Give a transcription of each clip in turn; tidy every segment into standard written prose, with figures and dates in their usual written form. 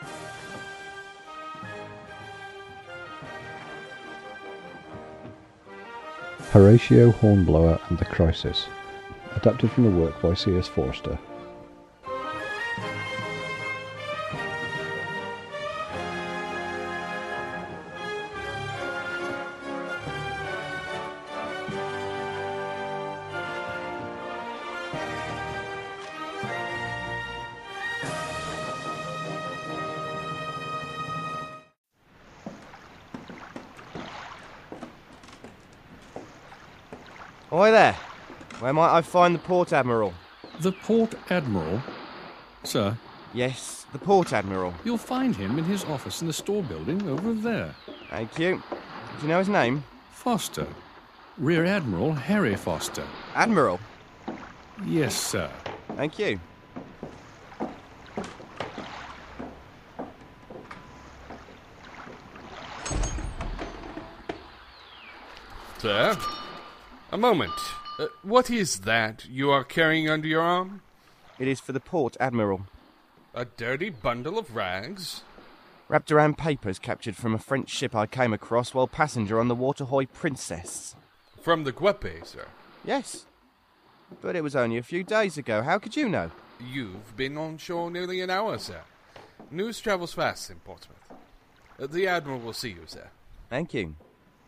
Horatio Hornblower and the Crisis, adapted from the work by C.S. Forster. Hi there. Where might I find the Port Admiral? The Port Admiral? Sir? Yes, the Port Admiral. You'll find him in his office in the store building over there. Thank you. Do you know his name? Foster. Rear Admiral Harry Foster. Admiral? Yes, sir. Thank you. Sir? A moment. What is that you are carrying under your arm? It is for the Port Admiral. A dirty bundle of rags? Wrapped around papers captured from a French ship I came across while passenger on the Waterhoy Princess. From the Guepe, sir? Yes. But it was only a few days ago. How could you know? You've been on shore nearly an hour, sir. News travels fast in Portsmouth. The Admiral will see you, sir. Thank you.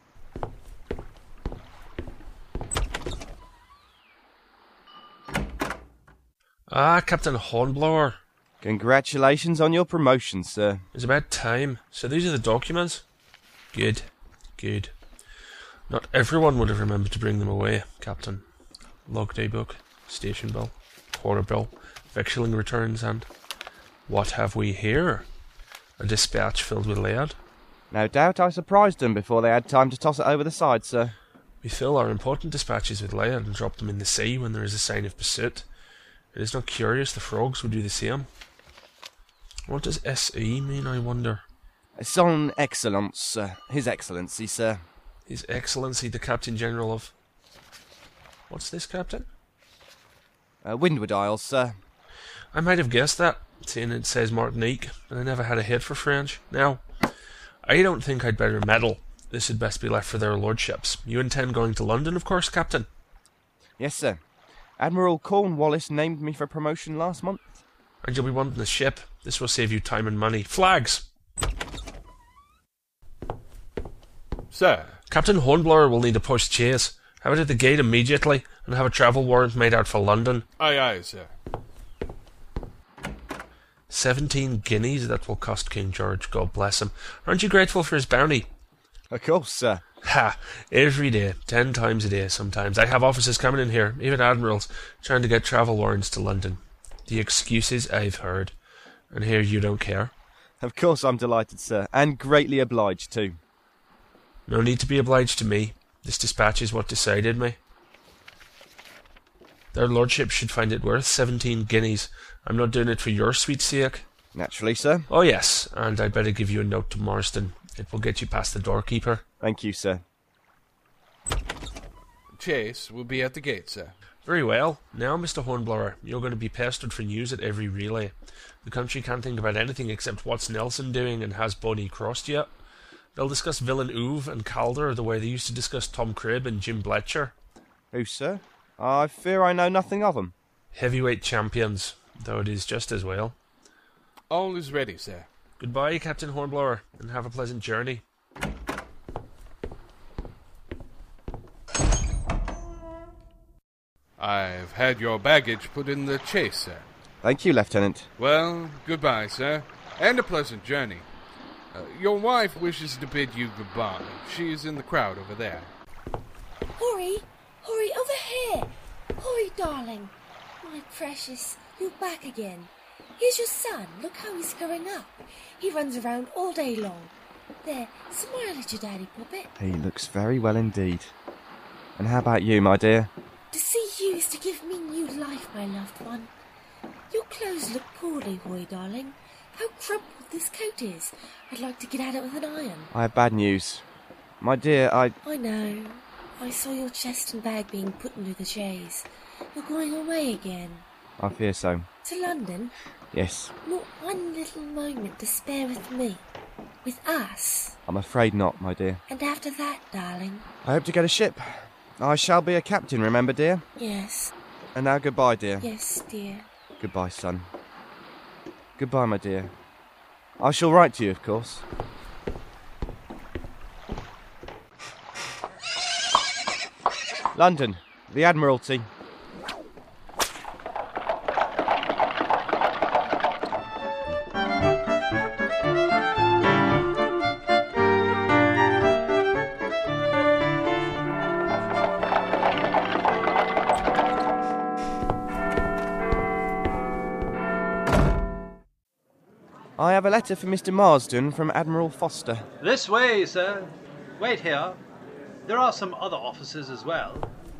Ah, Captain Hornblower. Congratulations on your promotion, sir. It's about time. So these are the documents? Good. Good. Not everyone would have remembered to bring them away, Captain. Log day book, station bill, quarter bill, victualling returns, and... what have we here? A dispatch filled with lead? No doubt I surprised them before they had time to toss it over the side, sir. We fill our important dispatches with lead and drop them in the sea when there is a sign of pursuit. It is not curious the frogs would do the same. What does S.E. mean, I wonder? Son Excellence, sir. His Excellency, sir. His Excellency the Captain General of... What's this, Captain? Windward Isles, sir. I might have guessed that, seeing it says Martinique, and I never had a head for French. Now, I don't think I'd better meddle. This had best be left for their lordships. You intend going to London, of course, Captain? Yes, sir. Admiral Cornwallis named me for promotion last month. And you'll be wanting a ship. This will save you time and money. Flags! Sir? Captain Hornblower will need a post-chaise. Have it at the gate immediately, and have a travel warrant made out for London. Aye, aye, sir. 17 guineas that will cost King George, God bless him. Aren't you grateful for his bounty? Of course, sir. Ha! Every day, 10 times a day sometimes. I have officers coming in here, even admirals, trying to get travel warrants to London. The excuses I've heard. And here you don't care. Of course I'm delighted, sir, and greatly obliged too. No need to be obliged to me. This dispatch is what decided me. Their lordships should find it worth 17 guineas. I'm not doing it for your sweet sake. Naturally, sir. Oh yes, and I'd better give you a note to Marston. It will get you past the doorkeeper. Thank you, sir. Chase will be at the gate, sir. Very well. Now, Mr. Hornblower, you're going to be pestered for news at every relay. The country can't think about anything except what's Nelson doing and has Boney crossed yet. They'll discuss Villeneuve and Calder the way they used to discuss Tom Cribb and Jim Bletcher. Who, sir? I fear I know nothing of them. Heavyweight champions, though it is just as well. All is ready, sir. Goodbye, Captain Hornblower, and have a pleasant journey. I've had your baggage put in the chaise, sir. Thank you, Lieutenant. Well, goodbye, sir, and a pleasant journey. Your wife wishes to bid you goodbye. She is in the crowd over there. Horry! Horry, over here! Horry, darling! My precious, you're back again. Here's your son. Look how he's growing up. He runs around all day long. There, smile at your daddy, puppet. He looks very well indeed. And how about you, my dear? To see you is to give me new life, my loved one. Your clothes look poorly, Horry, darling. How crumpled this coat is. I'd like to get at it with an iron. I have bad news. My dear, I know. I saw your chest and bag being put into the chaise. You're going away again. I fear so. To London? Yes. Not one little moment to spare with me. With us. I'm afraid not, my dear. And after that, darling? I hope to get a ship. I shall be a captain, remember, dear? Yes. And now goodbye, dear. Yes, dear. Goodbye, son. Goodbye, my dear. I shall write to you, of course. London, the Admiralty. I have a letter for Mr. Marsden from Admiral Foster. This way, sir. Wait here. There are some other officers as well.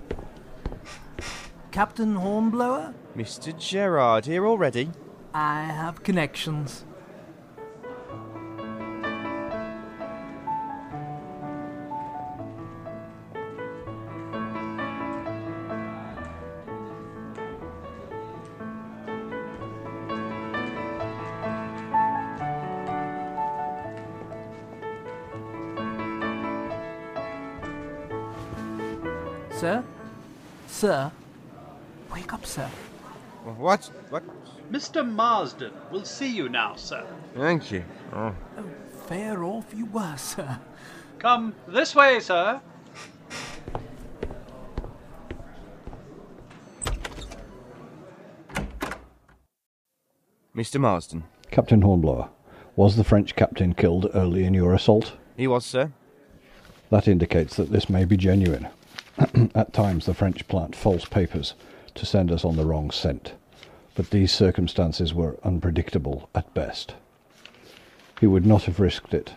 Captain Hornblower? Mr. Gerard here already? I have connections. Sir? Sir? Wake up, sir. What? Mr. Marsden will see you now, sir. Thank you. Oh. Oh, fair off you were, sir. Come this way, sir. Mr. Marsden. Captain Hornblower, was the French captain killed early in your assault? He was, sir. That indicates that this may be genuine. At times the French plant false papers to send us on the wrong scent, but these circumstances were unpredictable at best. He would not have risked it.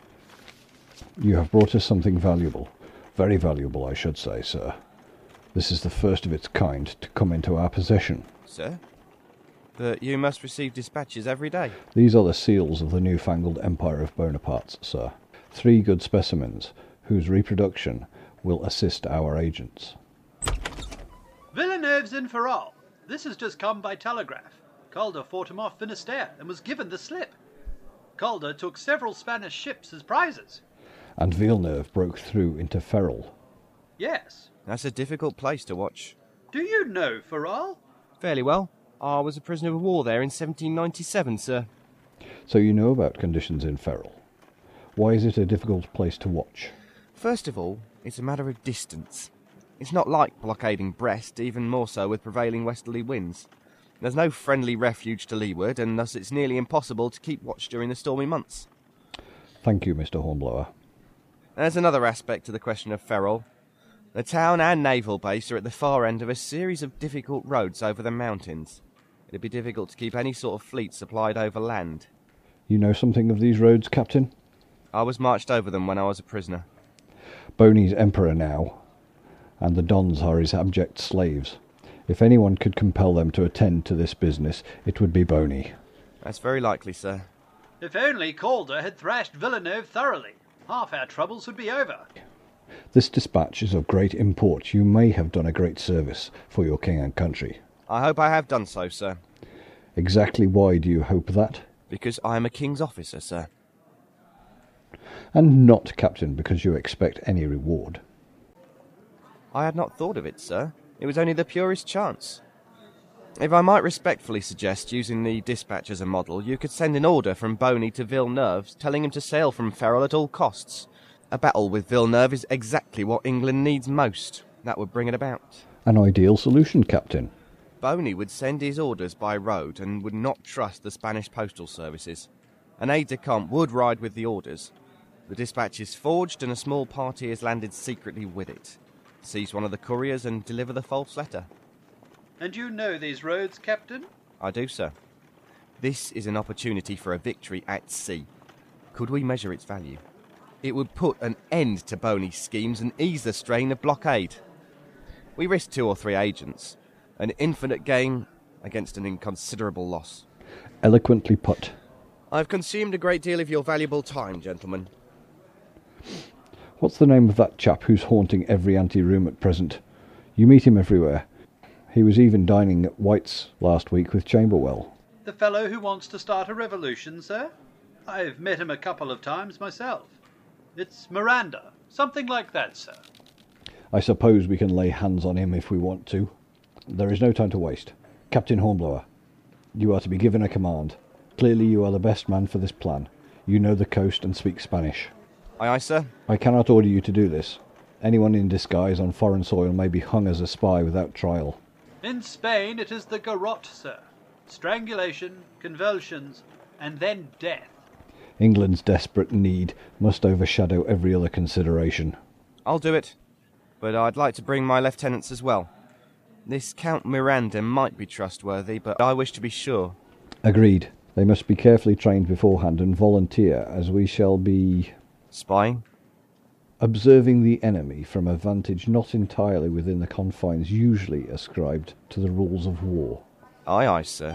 You have brought us something valuable, very valuable I should say, sir. This is the first of its kind to come into our possession. Sir? But you must receive dispatches every day. These are the seals of the newfangled empire of Bonaparte's, sir. 3 good specimens, whose reproduction will assist our agents. Villeneuve's in Ferrol. This has just come by telegraph. Calder fought him off Finisterre and was given the slip. Calder took several Spanish ships as prizes. And Villeneuve broke through into Ferrol. Yes. That's a difficult place to watch. Do you know Ferrol? Fairly well. I was a prisoner of war there in 1797, sir. So you know about conditions in Ferrol. Why is it a difficult place to watch? First of all, it's a matter of distance. It's not like blockading Brest, even more so with prevailing westerly winds. There's no friendly refuge to leeward, and thus it's nearly impossible to keep watch during the stormy months. Thank you, Mr. Hornblower. There's another aspect to the question of Ferrol. The town and naval base are at the far end of a series of difficult roads over the mountains. It'd be difficult to keep any sort of fleet supplied over land. You know something of these roads, Captain? I was marched over them when I was a prisoner. Boney's emperor now, and the Dons are his abject slaves. If anyone could compel them to attend to this business, it would be Boney. That's very likely, sir. If only Calder had thrashed Villeneuve thoroughly, half our troubles would be over. This dispatch is of great import. You may have done a great service for your king and country. I hope I have done so, sir. Exactly why do you hope that? Because I am a king's officer, sir. And not, Captain, because you expect any reward. I had not thought of it, sir. It was only the purest chance. If I might respectfully suggest using the dispatch as a model, you could send an order from Boney to Villeneuve telling him to sail from Ferrol at all costs. A battle with Villeneuve is exactly what England needs most. That would bring it about. An ideal solution, Captain. Boney would send his orders by road and would not trust the Spanish postal services. An aide-de-camp would ride with the orders. The dispatch is forged and a small party is landed secretly with it. Seize one of the couriers and deliver the false letter. And you know these roads, Captain? I do, sir. This is an opportunity for a victory at sea. Could we measure its value? It would put an end to Boney's schemes and ease the strain of blockade. We risk 2 or 3 agents. An infinite gain against an inconsiderable loss. Eloquently put. I've consumed a great deal of your valuable time, gentlemen. What's the name of that chap who's haunting every ante-room at present? You meet him everywhere. He was even dining at White's last week with Chamberwell. The fellow who wants to start a revolution, sir? I've met him a couple of times myself. It's Miranda. Something like that, sir. I suppose we can lay hands on him if we want to. There is no time to waste. Captain Hornblower, you are to be given a command. Clearly you are the best man for this plan. You know the coast and speak Spanish. Aye, aye, sir. I cannot order you to do this. Anyone in disguise on foreign soil may be hung as a spy without trial. In Spain it is the garrote, sir. Strangulation, convulsions, and then death. England's desperate need must overshadow every other consideration. I'll do it. But I'd like to bring my lieutenants as well. This Count Miranda might be trustworthy, but I wish to be sure. Agreed. They must be carefully trained beforehand and volunteer, as we shall be... Spying? Observing the enemy from a vantage not entirely within the confines usually ascribed to the rules of war. Aye, aye, sir.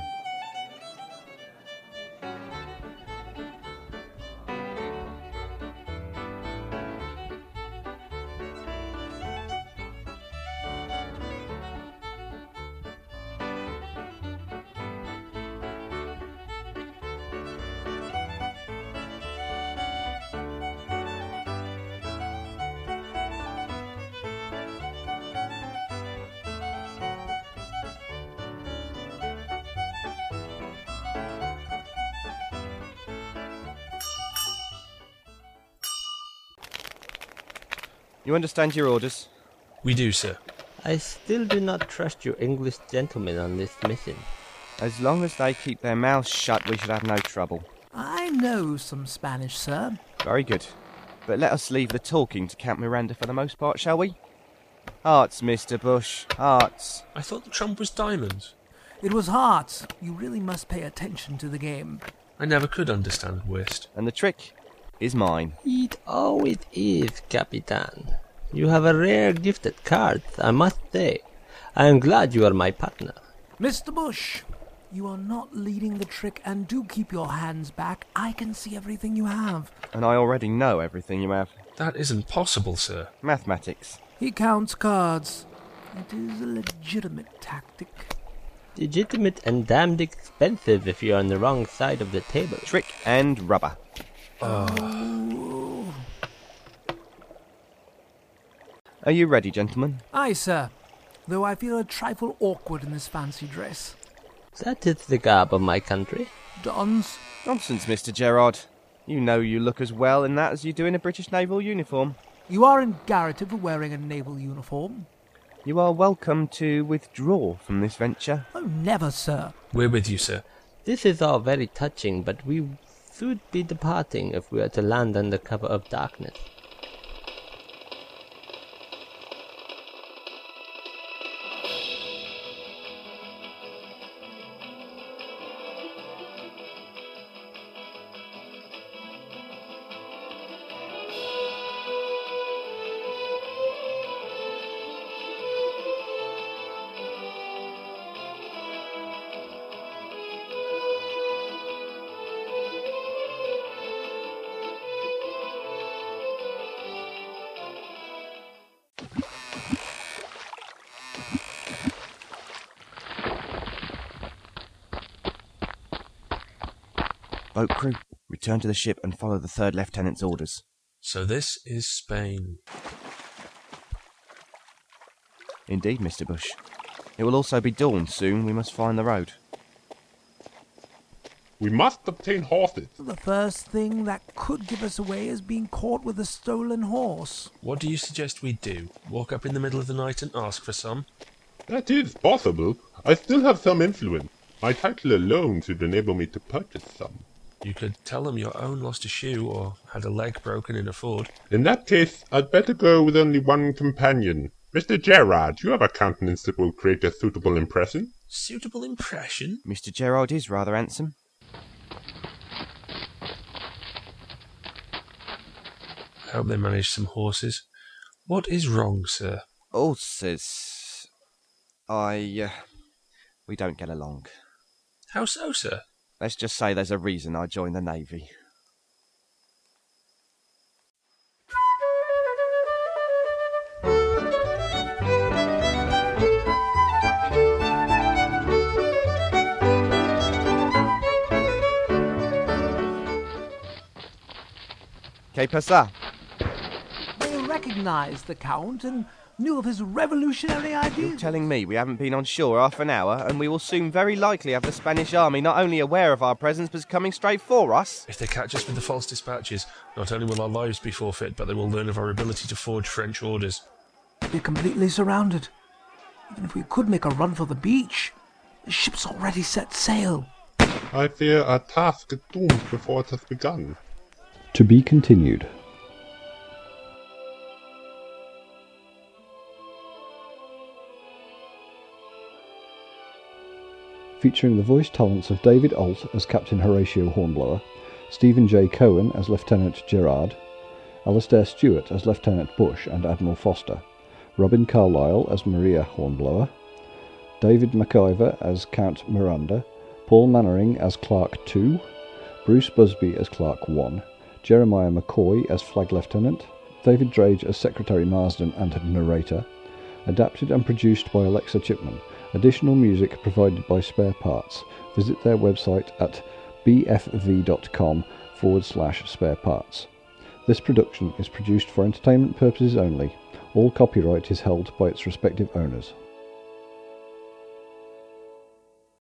You understand your orders? We do, sir. I still do not trust you English gentlemen on this mission. As long as they keep their mouths shut, we should have no trouble. I know some Spanish, sir. Very good. But let us leave the talking to Count Miranda for the most part, shall we? Hearts, Mr. Bush, hearts. I thought the trump was diamonds. It was hearts. You really must pay attention to the game. I never could understand whist. And the trick is mine. It always is, Capitan. You have a rare gift at cards, I must say. I am glad you are my partner. Mr. Bush, you are not leading the trick, and do keep your hands back. I can see everything you have. And I already know everything you have. That isn't possible, sir. Mathematics. He counts cards. It is a legitimate tactic. Legitimate and damned expensive if you're on the wrong side of the table. Trick and rubber. Oh. Are you ready, gentlemen? Aye, sir. Though I feel a trifle awkward in this fancy dress. That is the garb of my country. Dons? Nonsense, Mr. Gerard. You know you look as well in that as you do in a British naval uniform. You are in Garrett for wearing a naval uniform. You are welcome to withdraw from this venture. Oh, never, sir. We're with you, sir. This is all very touching, but we should be departing if we are to land under cover of darkness. Boat crew, return to the ship and follow the third lieutenant's orders. So this is Spain. Indeed, Mr. Bush. It will also be dawn soon. We must find the road. We must obtain horses. The first thing that could give us away is being caught with a stolen horse. What do you suggest we do? Walk up in the middle of the night and ask for some? That is possible. I still have some influence. My title alone should enable me to purchase some. You could tell them your own lost a shoe or had a leg broken in a ford. In that case, I'd better go with only one companion. Mr. Gerard, you have a countenance that will create a suitable impression. Suitable impression? Mr. Gerard is rather handsome. I hope they manage some horses. What is wrong, sir? Horses. We don't get along. How so, sir? Let's just say there's a reason I joined the Navy. Que pasa? They recognized the Count and knew of his revolutionary ideas. You're telling me we haven't been on shore half an hour, and we will soon very likely have the Spanish army not only aware of our presence, but coming straight for us? If they catch us with the false dispatches, not only will our lives be forfeit, but they will learn of our ability to forge French orders. We're completely surrounded. Even if we could make a run for the beach, the ship's already set sail. I fear our task is doomed before it has begun. To be continued. Featuring the voice talents of David Alt as Captain Horatio Hornblower, Stephen J. Cohen as Lieutenant Gerard, Alastair Stewart as Lieutenant Bush and Admiral Foster, Robin Carlyle as Maria Hornblower, David McIver as Count Miranda, Paul Mannering as Clark II, Bruce Busby as Clark I, Jeremiah McCoy as Flag Lieutenant, David Drage as Secretary Marsden and narrator. Adapted and produced by Alexa Chipman. Additional music provided by Spare Parts. Visit their website at bfv.com/spare parts. This production is produced for entertainment purposes only. All copyright is held by its respective owners.